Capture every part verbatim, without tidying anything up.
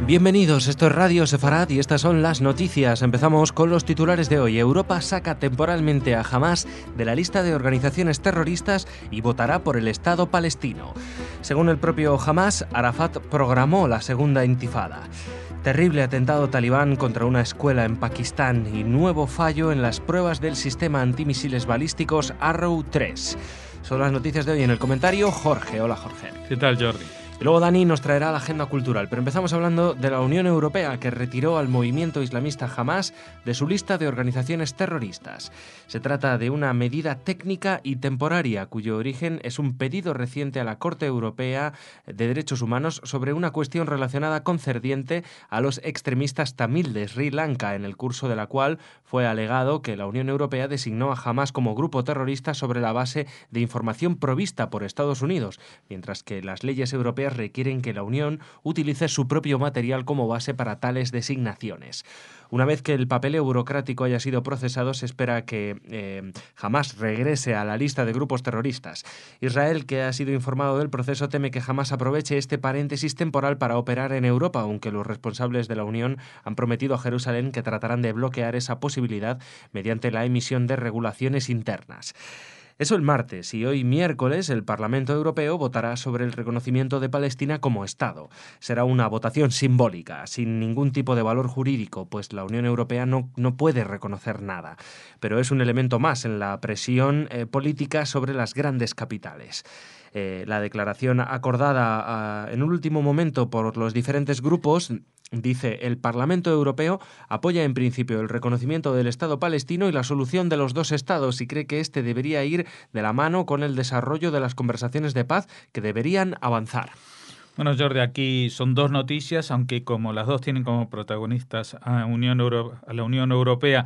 Bienvenidos, esto es Radio Sefarad y estas son las noticias. Empezamos con los titulares de hoy. Europa saca temporalmente a Hamás de la lista de organizaciones terroristas y votará por el Estado palestino. Según el propio Hamás, Arafat programó la segunda intifada. Terrible atentado talibán contra una escuela en Pakistán y nuevo fallo en las pruebas del sistema antimisiles balísticos Arrow tres. Son las noticias de hoy. En el comentario, Jorge. Hola, Jorge. ¿Qué tal, Jordi? Y luego Dani nos traerá la agenda cultural, pero empezamos hablando de la Unión Europea, que retiró al movimiento islamista Hamás de su lista de organizaciones terroristas. Se trata de una medida técnica y temporaria, cuyo origen es un pedido reciente a la Corte Europea de Derechos Humanos sobre una cuestión relacionada concerniente a los extremistas tamil de Sri Lanka, en el curso de la cual fue alegado que la Unión Europea designó a Hamás como grupo terrorista sobre la base de información provista por Estados Unidos, mientras que las leyes europeas requieren que la Unión utilice su propio material como base para tales designaciones. Una vez que el papeleo burocrático haya sido procesado, se espera que eh, Hamás regrese a la lista de grupos terroristas. Israel, que ha sido informado del proceso, teme que Hamás aproveche este paréntesis temporal para operar en Europa, aunque los responsables de la Unión han prometido a Jerusalén que tratarán de bloquear esa posibilidad mediante la emisión de regulaciones internas. Eso el martes, y hoy miércoles el Parlamento Europeo votará sobre el reconocimiento de Palestina como Estado. Será una votación simbólica, sin ningún tipo de valor jurídico, pues la Unión Europea no, no puede reconocer nada. Pero es un elemento más en la presión eh, política sobre las grandes capitales. Eh, la declaración acordada uh, en un último momento por los diferentes grupos dice: el Parlamento Europeo apoya en principio el reconocimiento del Estado palestino y la solución de los dos estados, y cree que este debería ir de la mano con el desarrollo de las conversaciones de paz que deberían avanzar. Bueno, Jordi, aquí son dos noticias, aunque como las dos tienen como protagonistas a, Unión Euro- a la Unión Europea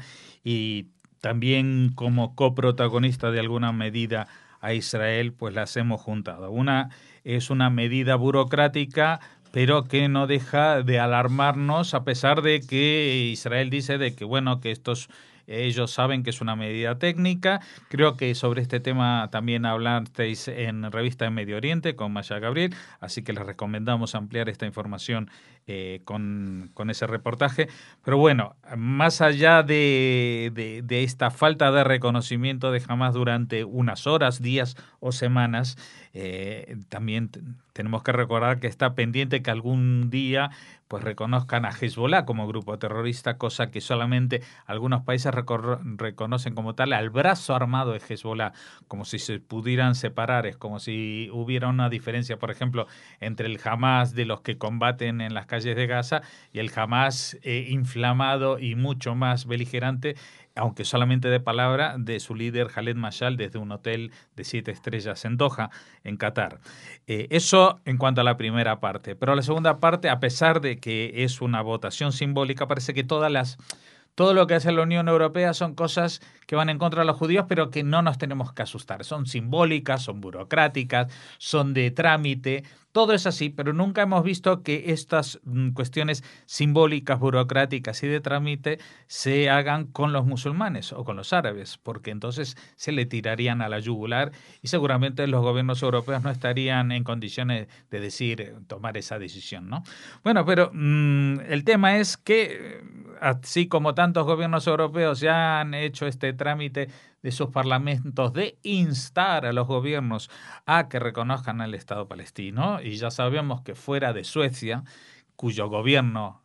y también como coprotagonista de alguna medida a Israel, pues las hemos juntado. Una es una medida burocrática, pero que no deja de alarmarnos, a pesar de que Israel dice de que, bueno, que estos ellos saben que es una medida técnica. Creo que sobre este tema también hablasteis en Revista de Medio Oriente con Maya Gabriel, así que les recomendamos ampliar esta información eh, con, con ese reportaje. Pero bueno, más allá de, de, de esta falta de reconocimiento de Hamás durante unas horas, días o semanas, eh, también t- tenemos que recordar que está pendiente que algún día pues reconozcan a Hezbollah como grupo terrorista, cosa que solamente algunos países recor- reconocen como tal al brazo armado de Hezbollah, como si se pudieran separar, es como si hubiera una diferencia, por ejemplo, entre el Hamás de los que combaten en las calles de Gaza y el Hamás eh, inflamado y mucho más beligerante, aunque solamente de palabra, de su líder Khaled Mashal desde un hotel de siete estrellas en Doha, en Qatar. Eh, eso en cuanto a la primera parte. Pero la segunda parte, a pesar de que es una votación simbólica, parece que todas las... Todo lo que hace la Unión Europea son cosas que van en contra de los judíos, pero que no nos tenemos que asustar. Son simbólicas, son burocráticas, son de trámite. Todo es así, pero nunca hemos visto que estas mm, cuestiones simbólicas, burocráticas y de trámite se hagan con los musulmanes o con los árabes, porque entonces se le tirarían a la yugular y seguramente los gobiernos europeos no estarían en condiciones de decir, tomar esa decisión, ¿no? Bueno, pero mmm, el tema es que, así como tantos gobiernos europeos ya han hecho este trámite de sus parlamentos de instar a los gobiernos a que reconozcan al Estado palestino, y ya sabemos que fuera de Suecia, cuyo gobierno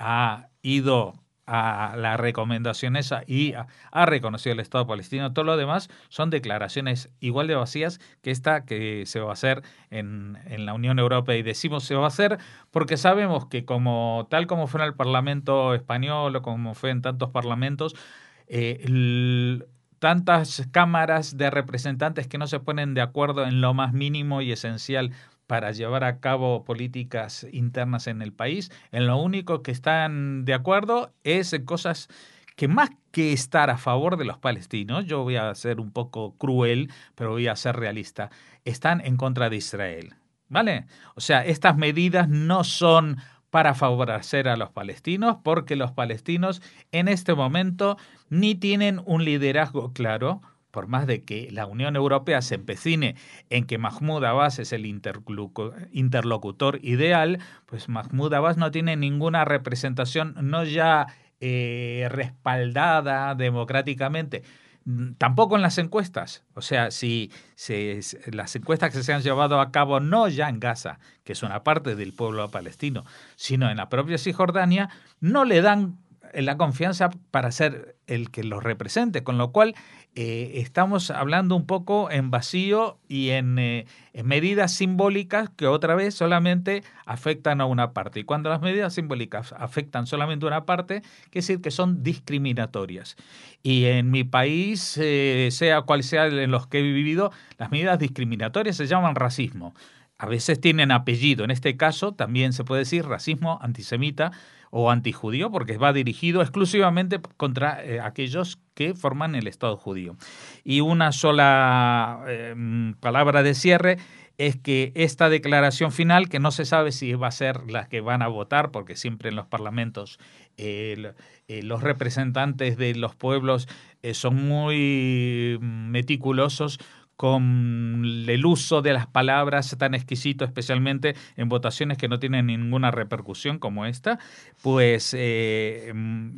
ha ido a la recomendación esa y ha, ha reconocido el Estado palestino, todo lo demás son declaraciones igual de vacías que esta que se va a hacer en, en la Unión Europea. Y decimos se va a hacer porque sabemos que como tal como fue en el Parlamento español o como fue en tantos parlamentos, eh, el, tantas cámaras de representantes que no se ponen de acuerdo en lo más mínimo y esencial para llevar a cabo políticas internas en el país, en lo único que están de acuerdo es en cosas que más que estar a favor de los palestinos, yo voy a ser un poco cruel, pero voy a ser realista, están en contra de Israel, ¿vale? O sea, estas medidas no son para favorecer a los palestinos, porque los palestinos en este momento ni tienen un liderazgo claro, por más de que la Unión Europea se empecine en que Mahmoud Abbas es el interlocutor ideal, pues Mahmoud Abbas no tiene ninguna representación, no ya eh, respaldada democráticamente, tampoco en las encuestas. O sea, si, si las encuestas que se han llevado a cabo no ya en Gaza, que es una parte del pueblo palestino, sino en la propia Cisjordania, no le dan la confianza para ser el que los represente, con lo cual eh, estamos hablando un poco en vacío y en, eh, en medidas simbólicas que otra vez solamente afectan a una parte. Y cuando las medidas simbólicas afectan solamente a una parte, quiere decir que son discriminatorias. Y en mi país, eh, sea cual sea en los que he vivido, las medidas discriminatorias se llaman racismo. A veces tienen apellido. En este caso también se puede decir racismo antisemita o antijudío, porque va dirigido exclusivamente contra eh, aquellos que forman el Estado judío. Y una sola eh, palabra de cierre es que esta declaración final, que no se sabe si va a ser la que van a votar, porque siempre en los parlamentos eh, eh, los representantes de los pueblos eh, son muy meticulosos con el uso de las palabras tan exquisito, especialmente en votaciones que no tienen ninguna repercusión como esta, pues eh,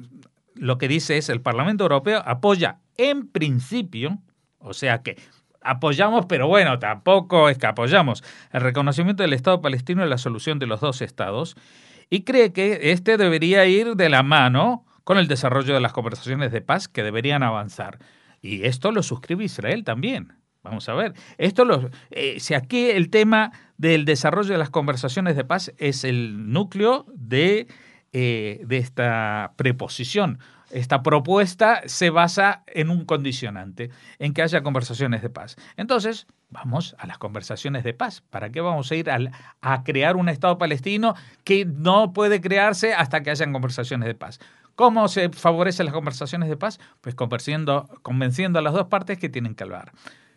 lo que dice es el Parlamento Europeo apoya en principio, o sea que apoyamos, pero bueno, tampoco es que apoyamos el reconocimiento del Estado palestino y la solución de los dos estados, y cree que este debería ir de la mano con el desarrollo de las conversaciones de paz que deberían avanzar. Y esto lo suscribe Israel también. Vamos a ver, esto lo, eh, si aquí el tema del desarrollo de las conversaciones de paz es el núcleo de, eh, de esta preposición. Esta propuesta se basa en un condicionante, en que haya conversaciones de paz. Entonces, vamos a las conversaciones de paz. ¿Para qué vamos a ir a, a crear un Estado palestino que no puede crearse hasta que hayan conversaciones de paz? ¿Cómo se favorecen las conversaciones de paz? Pues convenciendo, convenciendo a las dos partes que tienen que hablar.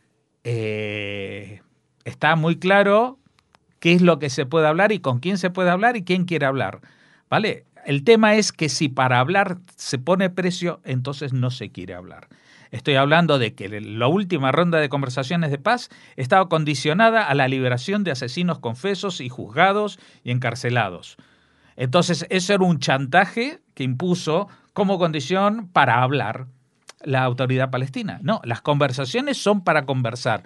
Eh, está muy claro qué es lo que se puede hablar y con quién se puede hablar y quién quiere hablar, ¿vale? El tema es que si para hablar se pone precio, entonces no se quiere hablar. Estoy hablando de que la última ronda de conversaciones de paz estaba condicionada a la liberación de asesinos confesos y juzgados y encarcelados. Entonces, eso era un chantaje que impuso como condición para hablar la autoridad palestina. No, las conversaciones son para conversar.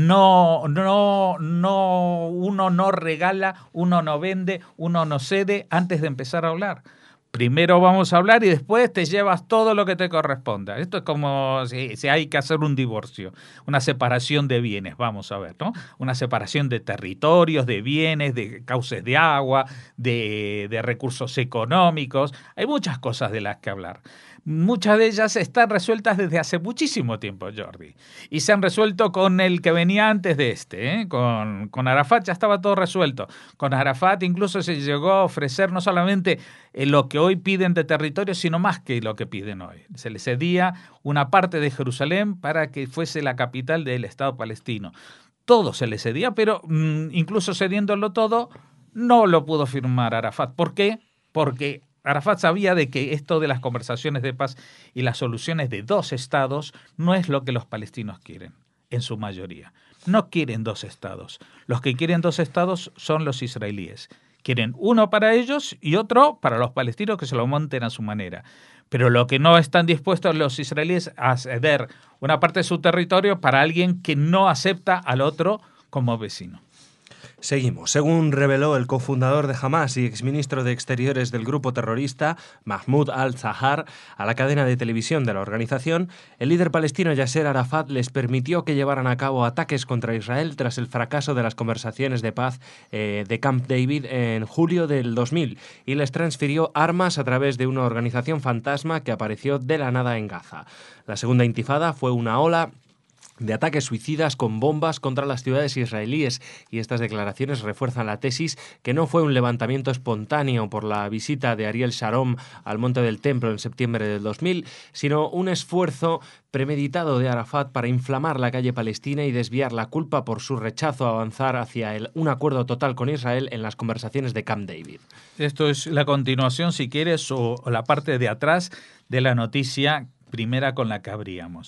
No, no, no, uno no regala, uno no vende, uno no cede antes de empezar a hablar. Primero vamos a hablar y después te llevas todo lo que te corresponda. Esto es como si, si hay que hacer un divorcio, una separación de bienes, vamos a ver, ¿no? Una separación de territorios, de bienes, de cauces de agua, de, de recursos económicos. Hay muchas cosas de las que hablar. Muchas de ellas están resueltas desde hace muchísimo tiempo, Jordi. Y se han resuelto con el que venía antes de este, ¿eh? Con, con Arafat ya estaba todo resuelto. Con Arafat incluso se llegó a ofrecer no solamente lo que hoy piden de territorio, sino más que lo que piden hoy. Se les cedía una parte de Jerusalén para que fuese la capital del Estado palestino. Todo se les cedía, pero mmm, incluso cediéndolo todo, no lo pudo firmar Arafat. ¿Por qué? Porque Arafat sabía de que esto de las conversaciones de paz y las soluciones de dos estados no es lo que los palestinos quieren, en su mayoría. No quieren dos estados. Los que quieren dos estados son los israelíes. Quieren uno para ellos y otro para los palestinos que se lo monten a su manera. Pero lo que no están dispuestos los israelíes a ceder una parte de su territorio para alguien que no acepta al otro como vecino. Seguimos. Según reveló el cofundador de Hamás y exministro de Exteriores del grupo terrorista, Mahmoud al-Zahar, a la cadena de televisión de la organización, el líder palestino Yasser Arafat les permitió que llevaran a cabo ataques contra Israel tras el fracaso de las conversaciones de paz eh, de Camp David en julio del dos mil y les transfirió armas a través de una organización fantasma que apareció de la nada en Gaza. La segunda intifada fue una ola de ataques suicidas con bombas contra las ciudades israelíes, y estas declaraciones refuerzan la tesis que no fue un levantamiento espontáneo por la visita de Ariel Sharon al Monte del Templo en septiembre del dos mil, sino un esfuerzo premeditado de Arafat para inflamar la calle palestina y desviar la culpa por su rechazo a avanzar hacia el, un acuerdo total con Israel en las conversaciones de Camp David. Esto es la continuación, si quieres, o, o la parte de atrás de la noticia primera con la que abríamos.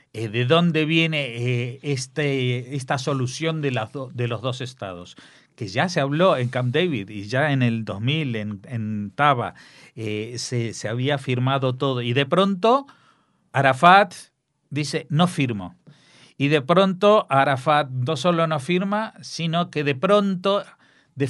eh, de dónde viene eh, este, esta solución de, las do, de los dos estados, que ya se habló en Camp David y ya en el dos mil en, en Taba eh, se, se había firmado todo, y de pronto Arafat dice no firmo. Y de pronto Arafat no solo no firma, sino que de pronto, de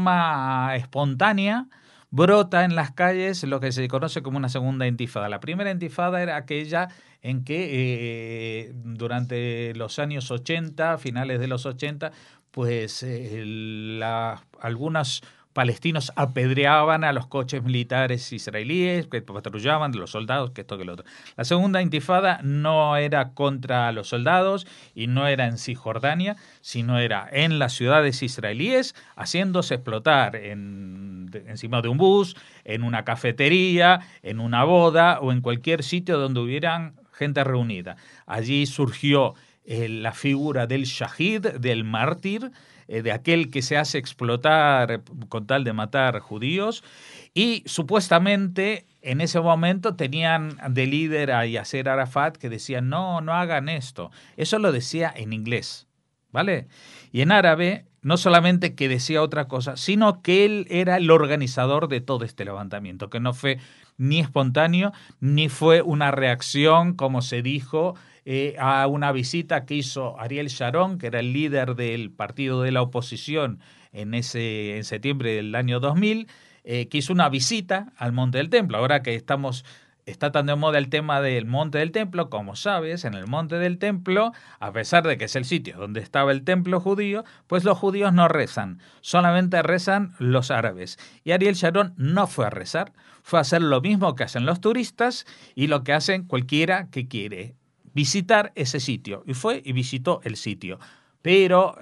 forma espontánea, brota en las calles lo que se conoce como una segunda intifada. La primera intifada era aquella en que eh, durante los años ochenta, finales de los ochenta, pues eh, la, algunos palestinos apedreaban a los coches militares israelíes que patrullaban, los soldados, que esto que lo otro. La segunda intifada no era contra los soldados y no era en Cisjordania, sino era en las ciudades israelíes, haciéndose explotar en, de, encima de un bus, en una cafetería, en una boda o en cualquier sitio donde hubieran gente reunida. Allí surgió eh, la figura del shahid, del mártir, eh, de aquel que se hace explotar con tal de matar judíos, y supuestamente en ese momento tenían de líder a Yasser Arafat, que decía no, no hagan esto. Eso lo decía en inglés, ¿vale? Y en árabe no solamente que decía otra cosa, sino que él era el organizador de todo este levantamiento, que no fue ni espontáneo, ni fue una reacción, como se dijo, eh, a una visita que hizo Ariel Sharon, que era el líder del partido de la oposición en, ese, en septiembre del año dos mil, eh, que hizo una visita al Monte del Templo. Ahora que estamos... Está tan de moda el tema del Monte del Templo, como sabes, en el Monte del Templo, a pesar de que es el sitio donde estaba el templo judío, pues los judíos no rezan, solamente rezan los árabes. Y Ariel Sharon no fue a rezar, fue a hacer lo mismo que hacen los turistas y lo que hacen cualquiera que quiere, visitar ese sitio. Y fue y visitó el sitio. Pero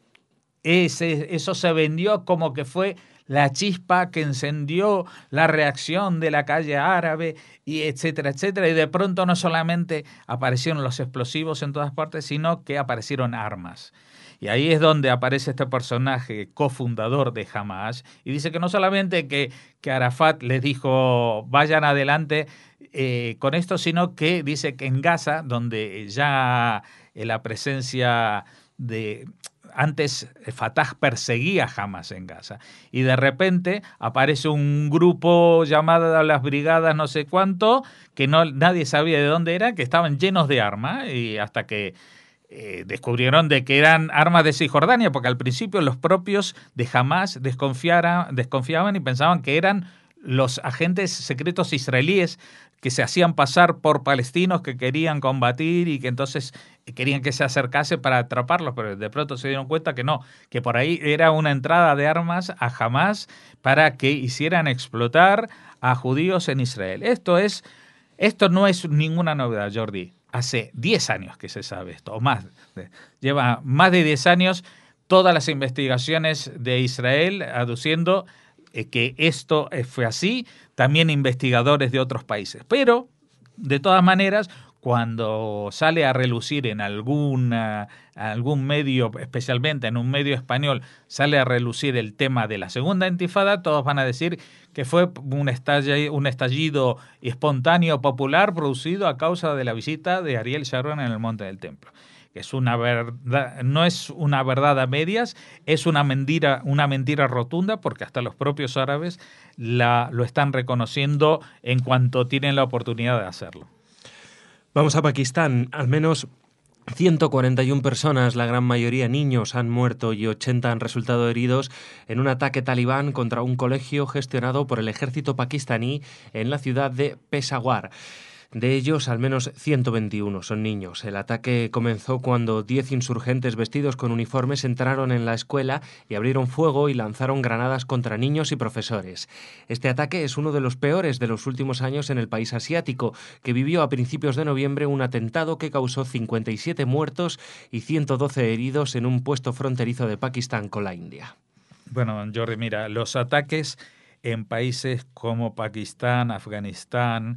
ese, eso se vendió como que fue la chispa que encendió la reacción de la calle árabe, y etcétera, etcétera. Y de pronto no solamente aparecieron los explosivos en todas partes, sino que aparecieron armas. Y ahí es donde aparece este personaje cofundador de Hamas, y dice que no solamente que, que Arafat les dijo vayan adelante eh, con esto, sino que dice que en Gaza, donde ya eh, la presencia de... Antes Fatah perseguía a Hamas en Gaza y de repente aparece un grupo llamado las brigadas no sé cuánto, que no, nadie sabía de dónde era, que estaban llenos de armas, y hasta que eh, descubrieron de que eran armas de Cisjordania, porque al principio los propios de Hamas desconfiaran, desconfiaban y pensaban que eran los agentes secretos israelíes que se hacían pasar por palestinos que querían combatir y que entonces querían que se acercase para atraparlos, pero de pronto se dieron cuenta que no, que por ahí era una entrada de armas a Hamas para que hicieran explotar a judíos en Israel. Esto es, esto no es ninguna novedad, Jordi. Hace diez años que se sabe esto, o más. Lleva más de diez años todas las investigaciones de Israel aduciendo que esto fue así, también investigadores de otros países. Pero, de todas maneras, cuando sale a relucir en alguna, algún medio, especialmente en un medio español, sale a relucir el tema de la segunda intifada, todos van a decir que fue un estallido, un estallido espontáneo popular producido a causa de la visita de Ariel Sharon en el Monte del Templo. Es una verdad, no es una verdad a medias, es una mentira, una mentira rotunda, porque hasta los propios árabes la, lo están reconociendo en cuanto tienen la oportunidad de hacerlo. Vamos a Pakistán. Al menos ciento cuarenta y una personas, la gran mayoría niños, han muerto y ochenta han resultado heridos en un ataque talibán contra un colegio gestionado por el ejército pakistaní en la ciudad de Peshawar. De ellos, al menos ciento veintiuno son niños. El ataque comenzó cuando diez insurgentes vestidos con uniformes entraron en la escuela y abrieron fuego y lanzaron granadas contra niños y profesores. Este ataque es uno de los peores de los últimos años en el país asiático, que vivió a principios de noviembre un atentado que causó cincuenta y siete muertos y ciento doce heridos en un puesto fronterizo de Pakistán con la India. Bueno, Jordi, mira, los ataques en países como Pakistán, Afganistán,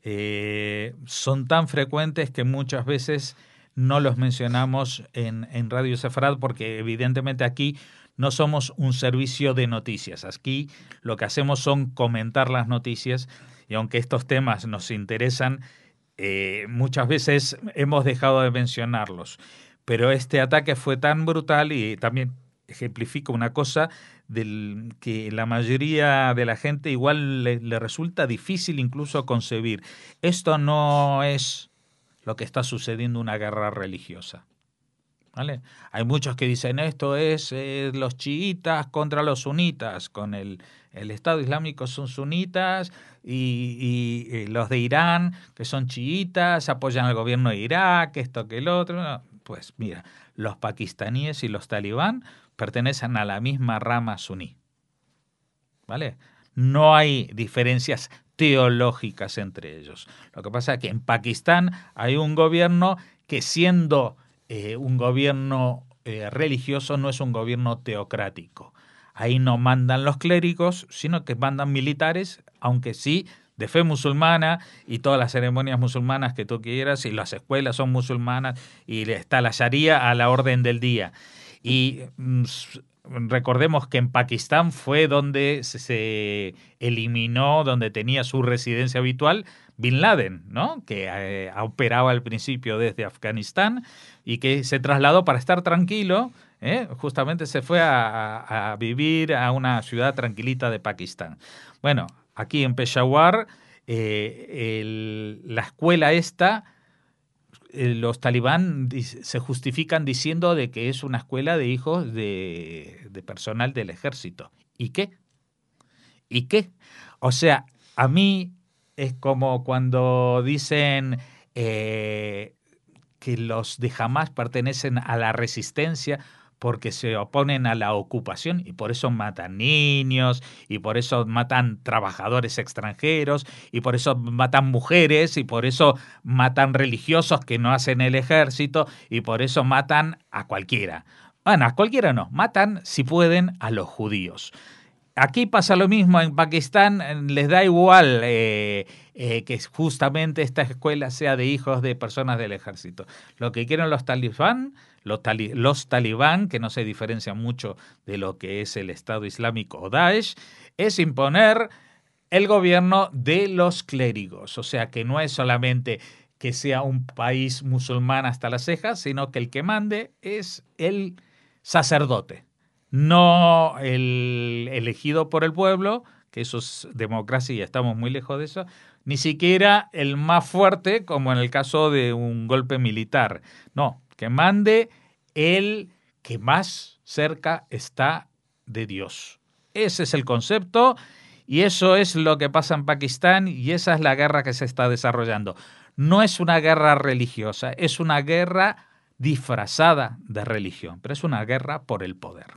Eh, son tan frecuentes que muchas veces no los mencionamos en, en Radio Sefarad, porque evidentemente aquí no somos un servicio de noticias. Aquí lo que hacemos son comentar las noticias, y aunque estos temas nos interesan, eh, muchas veces hemos dejado de mencionarlos, pero este ataque fue tan brutal y también ejemplifica una cosa del que la mayoría de la gente igual le, le resulta difícil incluso concebir. Esto no es lo que está sucediendo, una guerra religiosa. ¿Vale? Hay muchos que dicen esto es eh, los chiitas contra los sunitas, con el, el Estado Islámico son sunitas y, y, y los de Irán, que son chiitas, apoyan al gobierno de Irak, esto que el otro. No, pues mira, los pakistaníes y los talibán pertenecen a la misma rama suní. ¿Vale? No hay diferencias teológicas entre ellos. Lo que pasa es que en Pakistán hay un gobierno que, siendo eh, un gobierno eh, religioso, no es un gobierno teocrático. Ahí no mandan los clérigos, sino que mandan militares, aunque sí de fe musulmana, y todas las ceremonias musulmanas que tú quieras, y las escuelas son musulmanas, y está la Sharia a la orden del día. Y mm, recordemos que en Pakistán fue donde se eliminó, donde tenía su residencia habitual Bin Laden, ¿no? Que eh, operaba al principio desde Afganistán y que se trasladó para estar tranquilo, ¿eh? Justamente se fue a, a, a vivir a una ciudad tranquilita de Pakistán. Bueno, aquí en Peshawar, eh, el, la escuela esta, los talibán se justifican diciendo de que es una escuela de hijos de, de personal del ejército. ¿Y qué? ¿Y qué? O sea, a mí es como cuando dicen eh, que los de Hamás pertenecen a la resistencia porque se oponen a la ocupación y por eso matan niños y por eso matan trabajadores extranjeros y por eso matan mujeres y por eso matan religiosos que no hacen el ejército y por eso matan a cualquiera. Bueno, a cualquiera no, matan si pueden a los judíos. Aquí pasa lo mismo, en Pakistán les da igual eh, eh, que justamente esta escuela sea de hijos de personas del ejército. Lo que quieren los talibán, los, tali, los talibán, que no se diferencian mucho de lo que es el Estado Islámico o Daesh, es imponer el gobierno de los clérigos. O sea, que no es solamente que sea un país musulmán hasta las cejas, sino que el que mande es el sacerdote. No el elegido por el pueblo, que eso es democracia y estamos muy lejos de eso, ni siquiera el más fuerte, como en el caso de un golpe militar. No, que mande el que más cerca está de Dios. Ese es el concepto y eso es lo que pasa en Pakistán y esa es la guerra que se está desarrollando. No es una guerra religiosa, es una guerra disfrazada de religión, pero es una guerra por el poder.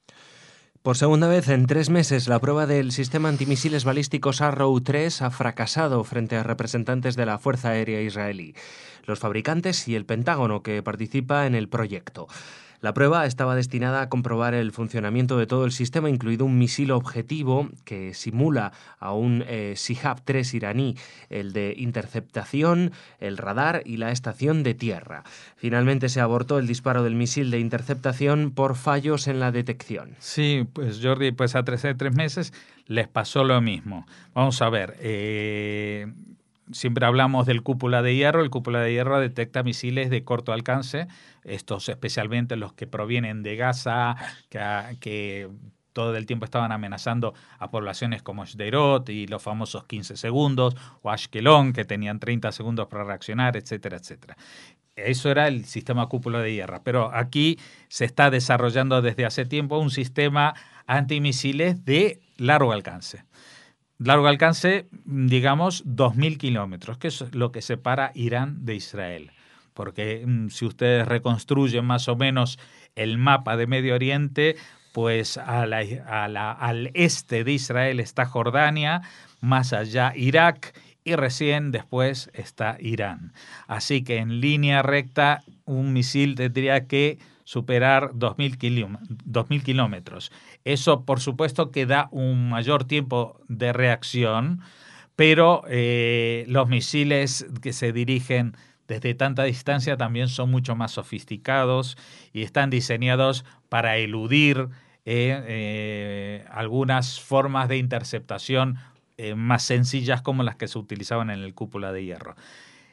Por segunda vez en tres meses, la prueba del sistema antimisiles balísticos Arrow tres ha fracasado frente a representantes de la Fuerza Aérea Israelí, los fabricantes y el Pentágono, que participa en el proyecto. La prueba estaba destinada a comprobar el funcionamiento de todo el sistema, incluido un misil objetivo que simula a un eh, Shihab tres iraní, el de interceptación, el radar y la estación de tierra. Finalmente se abortó el disparo del misil de interceptación por fallos en la detección. Sí, pues Jordi, pues a tres, tres meses les pasó lo mismo. Vamos a ver, eh... siempre hablamos del cúpula de hierro. El cúpula de hierro detecta misiles de corto alcance, estos especialmente los que provienen de Gaza, que, que todo el tiempo estaban amenazando a poblaciones como Sderot y los famosos quince segundos, o Ashkelon, que tenían treinta segundos para reaccionar, etcétera, etcétera. Eso era el sistema cúpula de hierro. Pero aquí se está desarrollando desde hace tiempo un sistema antimisiles de largo alcance. Largo alcance, digamos, dos mil kilómetros, que es lo que separa Irán de Israel. Porque mmm, si ustedes reconstruyen más o menos el mapa de Medio Oriente, pues a la, a la, al este de Israel está Jordania, más allá Irak y recién después está Irán. Así que en línea recta un misil tendría que superar dos mil kilómetros. Eso, por supuesto, que da un mayor tiempo de reacción, pero eh, los misiles que se dirigen desde tanta distancia también son mucho más sofisticados y están diseñados para eludir eh, eh, algunas formas de interceptación eh, más sencillas como las que se utilizaban en el cúpula de hierro.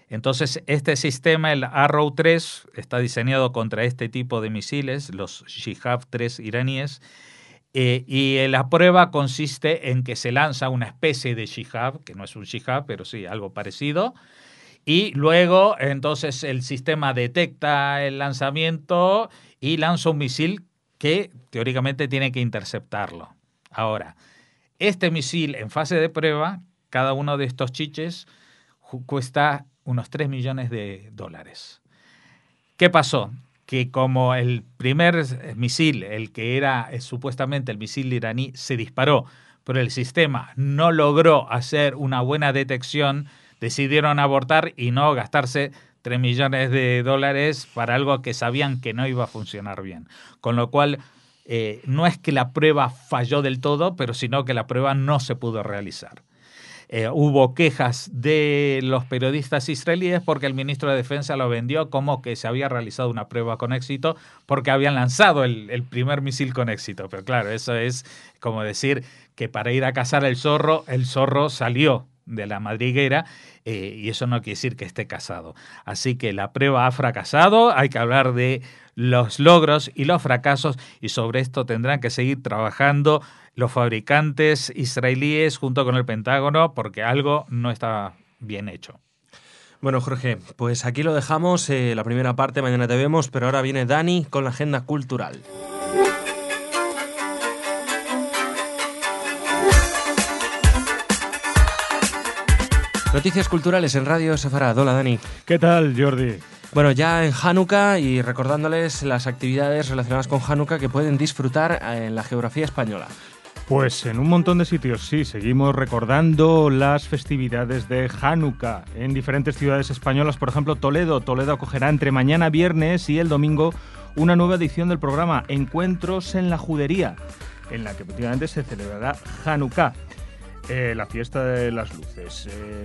Entonces, este sistema, el Arrow tres, está diseñado contra este tipo de misiles, los Shihab tres iraníes, eh, y la prueba consiste en que se lanza una especie de Shihab, que no es un Shihab, pero sí algo parecido, y luego entonces el sistema detecta el lanzamiento y lanza un misil que teóricamente tiene que interceptarlo. Ahora, este misil en fase de prueba, cada uno de estos chiches cuesta unos tres millones de dólares. ¿Qué pasó? Que como el primer misil, el que era eh, supuestamente el misil iraní, se disparó, pero el sistema no logró hacer una buena detección, decidieron abortar y no gastarse tres millones de dólares para algo que sabían que no iba a funcionar bien. Con lo cual, eh, no es que la prueba falló del todo, pero sino que la prueba no se pudo realizar. Eh, hubo quejas de los periodistas israelíes porque el ministro de Defensa lo vendió como que se había realizado una prueba con éxito porque habían lanzado el, el primer misil con éxito. Pero claro, eso es como decir que para ir a cazar el zorro, el zorro salió de la madriguera eh, y eso no quiere decir que esté cazado. Así que la prueba ha fracasado, hay que hablar de los logros y los fracasos y sobre esto tendrán que seguir trabajando los fabricantes israelíes junto con el Pentágono porque algo no está bien hecho. Bueno, Jorge, pues aquí lo dejamos, eh, la primera parte, mañana te vemos, pero ahora viene Dani con la agenda cultural. Noticias culturales en Radio Sefarad. Hola, Dani. ¿Qué tal, Jordi? Bueno, ya en Hanukkah y recordándoles las actividades relacionadas con Hanukkah que pueden disfrutar en la geografía española. Pues en un montón de sitios, sí, seguimos recordando las festividades de Hanukkah en diferentes ciudades españolas. Por ejemplo, Toledo. Toledo acogerá entre mañana viernes y el domingo una nueva edición del programa Encuentros en la Judería, en la que efectivamente se celebrará Hanukkah. Eh, la fiesta de las luces eh,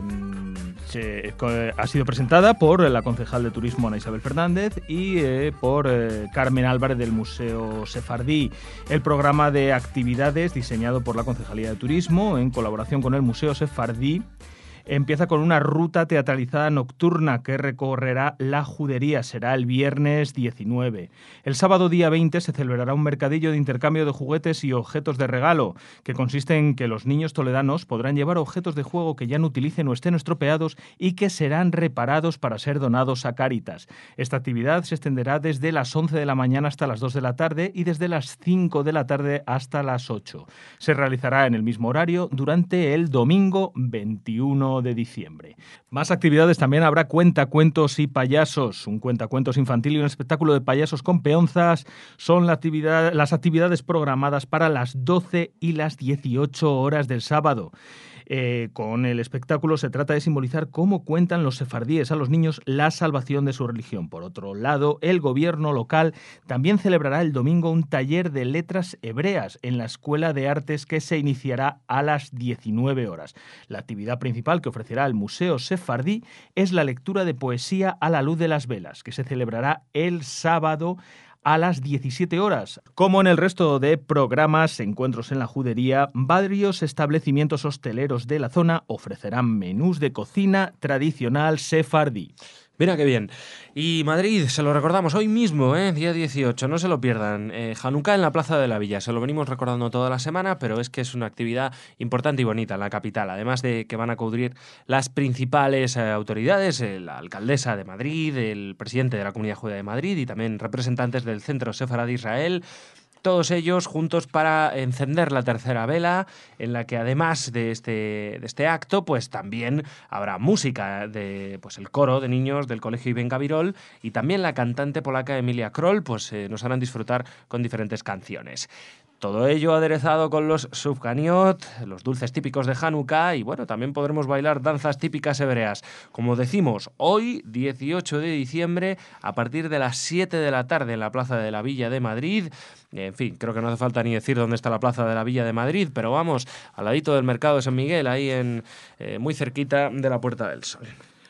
se, eh, ha sido presentada por la concejal de turismo Ana Isabel Fernández y eh, por eh, Carmen Álvarez del Museo Sefardí. El programa de actividades diseñado por la Concejalía de Turismo en colaboración con el Museo Sefardí empieza con una ruta teatralizada nocturna que recorrerá la Judería. Será el viernes diecinueve. El sábado día veinte se celebrará un mercadillo de intercambio de juguetes y objetos de regalo, que consiste en que los niños toledanos podrán llevar objetos de juego que ya no utilicen o estén estropeados y que serán reparados para ser donados a Cáritas. Esta actividad se extenderá desde las once de la mañana hasta las dos de la tarde y desde las cinco de la tarde hasta las ocho. Se realizará en el mismo horario durante el domingo veintiuno de diciembre. Más actividades también habrá cuentacuentos y payasos. Un cuentacuentos infantil y un espectáculo de payasos con peonzas son la actividad, las actividades programadas para las doce y las dieciocho horas del sábado. Eh, con el espectáculo se trata de simbolizar cómo cuentan los sefardíes a los niños la salvación de su religión. Por otro lado, el gobierno local también celebrará el domingo un taller de letras hebreas en la Escuela de Artes que se iniciará a las diecinueve horas. La actividad principal que ofrecerá el Museo Sefardí es la lectura de poesía a la luz de las velas, que se celebrará el sábado a las diecisiete horas. Como en el resto de programas, encuentros en la Judería, varios establecimientos hosteleros de la zona ofrecerán menús de cocina tradicional sefardí. Mira qué bien. Y Madrid, se lo recordamos hoy mismo, ¿eh? día dieciocho, no se lo pierdan. Eh, Hanukkah en la Plaza de la Villa, se lo venimos recordando toda la semana, pero es que es una actividad importante y bonita en la capital. Además de que van a acudir las principales eh, autoridades, eh, la alcaldesa de Madrid, el presidente de la Comunidad Judía de Madrid y también representantes del Centro Sefarad de Israel. Todos ellos juntos para encender la tercera vela, en la que además de este, de este acto, pues también habrá música de pues el coro de niños del Colegio Ibn Gabirol y también la cantante polaca Emilia Kroll, pues eh, nos harán disfrutar con diferentes canciones. Todo ello aderezado con los sufganiot, los dulces típicos de Hanukkah, y bueno, también podremos bailar danzas típicas hebreas. Como decimos, hoy, dieciocho de diciembre, a partir de las siete de la tarde en la Plaza de la Villa de Madrid. En fin, creo que no hace falta ni decir dónde está la Plaza de la Villa de Madrid, pero vamos, al ladito del Mercado de San Miguel, ahí en eh, muy cerquita de la Puerta del Sol.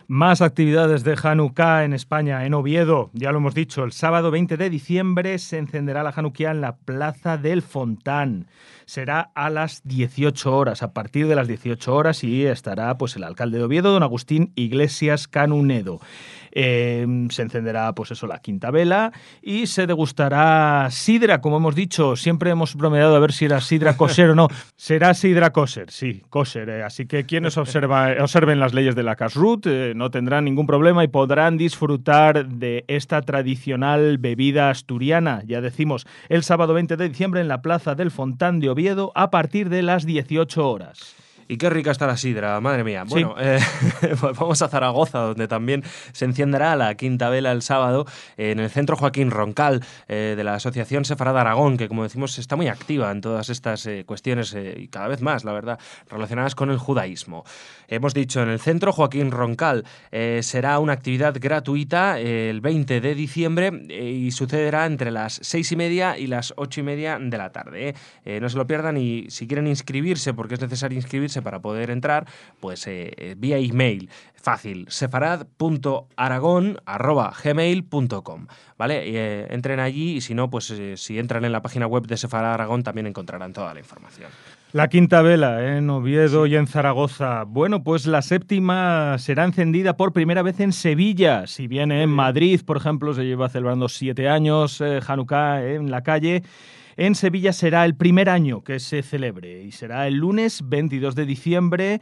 Más actividades de Hanukkah en España, en Oviedo, ya lo hemos dicho, el sábado veinte de diciembre se encenderá la Hanukkah en la Plaza del Fontán. Será a las dieciocho horas, a partir de las dieciocho horas, y estará pues el alcalde de Oviedo, don Agustín Iglesias Canunedo. Eh, se encenderá pues eso, la quinta vela y se degustará sidra, como hemos dicho. Siempre hemos bromeado a ver si era sidra kosher o no. Será sidra kosher, sí, kosher. Eh. Así que quienes observa, observen las leyes de la kashrut eh, no tendrán ningún problema y podrán disfrutar de esta tradicional bebida asturiana. Ya decimos, el sábado veinte de diciembre en la Plaza del Fontán de Oviedo a partir de las dieciocho horas. Y qué rica está la sidra, madre mía. Bueno, sí. eh, pues vamos a Zaragoza, donde también se encenderá la quinta vela el sábado eh, en el Centro Joaquín Roncal eh, de la Asociación Sefarad Aragón, que como decimos está muy activa en todas estas eh, cuestiones eh, y cada vez más, la verdad, relacionadas con el judaísmo. Hemos dicho, en el Centro Joaquín Roncal eh, será una actividad gratuita eh, el veinte de diciembre eh, y sucederá entre las seis y media y las ocho y media de la tarde. Eh. Eh, no se lo pierdan y si quieren inscribirse, porque es necesario inscribirse para poder entrar, pues eh, vía email, fácil, sefarad punto aragón arroba gmail punto com, ¿vale? Eh, entren allí y si no, pues eh, si entran en la página web de Sefarad Aragón también encontrarán toda la información. La quinta vela en Oviedo sí. y en Zaragoza. Bueno, pues la séptima será encendida por primera vez en Sevilla. Si bien en Madrid, por ejemplo, se lleva celebrando siete años eh, Hanukkah en la calle, en Sevilla será el primer año que se celebre y será el lunes veintidós de diciembre,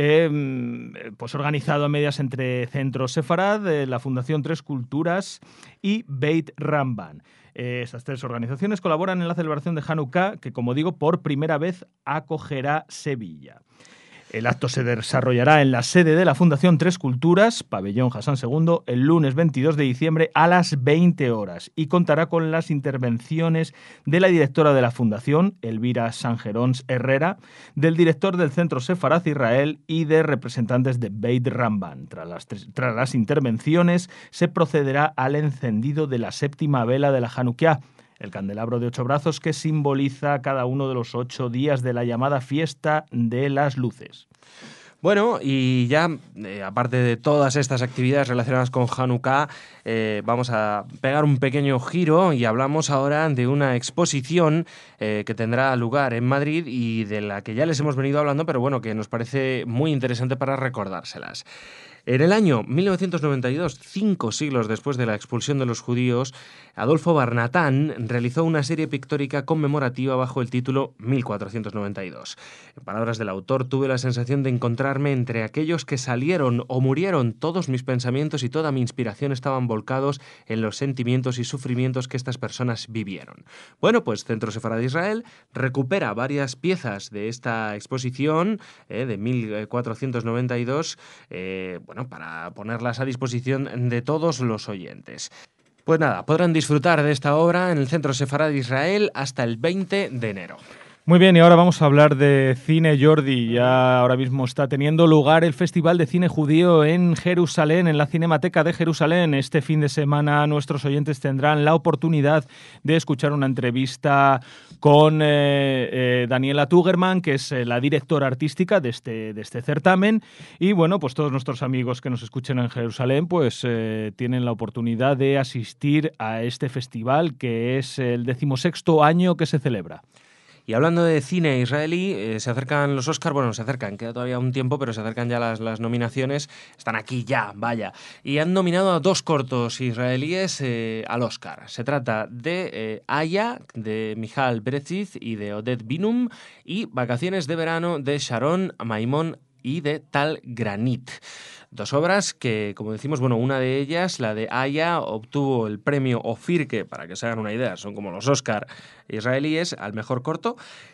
eh, pues organizado a medias entre Centro Sefarad, eh, la Fundación Tres Culturas y Beit Ramban. Eh, estas tres organizaciones colaboran en la celebración de Hanukkah, que, como digo, por primera vez acogerá Sevilla. El acto se desarrollará en la sede de la Fundación Tres Culturas, Pabellón Hassan segundo, el lunes veintidós de diciembre a las veinte horas y contará con las intervenciones de la directora de la Fundación, Elvira Sangerons Herrera, del director del Centro Sefarad Israel y de representantes de Beit Ramban. Tras las, tras las intervenciones se procederá al encendido de la séptima vela de la Hanukkah, el candelabro de ocho brazos que simboliza cada uno de los ocho días de la llamada fiesta de las luces. Bueno, y ya, eh, aparte de todas estas actividades relacionadas con Hanukkah, eh, vamos a pegar un pequeño giro y hablamos ahora de una exposición eh, que tendrá lugar en Madrid y de la que ya les hemos venido hablando, pero bueno, que nos parece muy interesante para recordárselas. En el año mil novecientos noventa y dos, cinco siglos después de la expulsión de los judíos, Adolfo Barnatán realizó una serie pictórica conmemorativa bajo el título mil cuatrocientos noventa y dos. En palabras del autor, tuve la sensación de encontrarme entre aquellos que salieron o murieron. Todos mis pensamientos y toda mi inspiración estaban volcados en los sentimientos y sufrimientos que estas personas vivieron. Bueno, pues Centro Sefarad Israel recupera varias piezas de esta exposición eh, de mil cuatrocientos noventa y dos, eh, bueno, para ponerlas a disposición de todos los oyentes. Pues nada, podrán disfrutar de esta obra en el Centro Sefarad Israel hasta el veinte de enero. Muy bien, y ahora vamos a hablar de cine, Jordi. Ya ahora mismo está teniendo lugar el Festival de Cine Judío en Jerusalén, en la Cinemateca de Jerusalén. Este fin de semana nuestros oyentes tendrán la oportunidad de escuchar una entrevista con eh, eh, Daniela Tugerman, que es eh, la directora artística de este, de este certamen. Y bueno, pues todos nuestros amigos que nos escuchen en Jerusalén pues eh, tienen la oportunidad de asistir a este festival, que es el decimosexto año que se celebra. Y hablando de cine israelí, eh, se acercan los Oscar, bueno, se acercan, queda todavía un tiempo, pero se acercan ya las, las nominaciones, están aquí ya, vaya. Y han nominado a dos cortos israelíes eh, al Oscar. Se trata de eh, Aya, de Michal Bereziz y de Oded Binum, y Vacaciones de verano de Sharon Maimon y de Tal Granit. Dos obras que, como decimos, bueno, una de ellas, la de Aya, obtuvo el premio Ofir, que para que se hagan una idea, son como los Oscar israelíes, al mejor corto.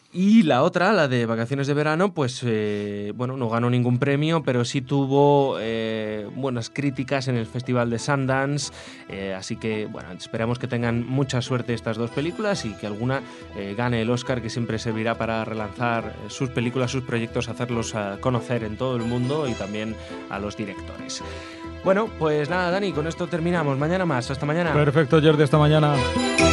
Y la otra, la de Vacaciones de verano, pues, eh, bueno, no ganó ningún premio, pero sí tuvo eh, buenas críticas en el Festival de Sundance. Eh, así que, bueno, esperamos que tengan mucha suerte estas dos películas y que alguna eh, gane el Oscar, que siempre servirá para relanzar sus películas, sus proyectos, hacerlos a conocer en todo el mundo y también a los directores. Bueno, pues nada, Dani, con esto terminamos. Mañana más. Hasta mañana. Perfecto, Jordi. Hasta mañana.